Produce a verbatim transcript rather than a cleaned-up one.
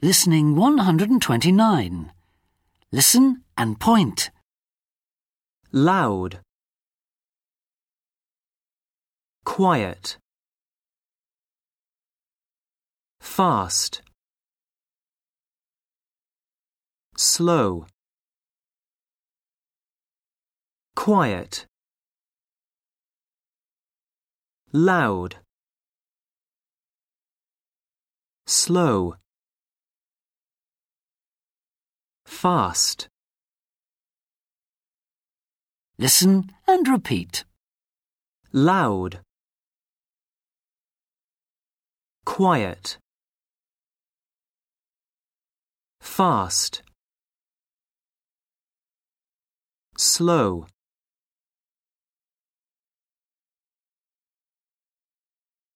Listening one hundred twenty-nine. Listen and point. Loud. Quiet. Fast. Slow. Quiet. Loud. Slow. Fast. Listen and repeat. Loud. Quiet. Fast. Slow.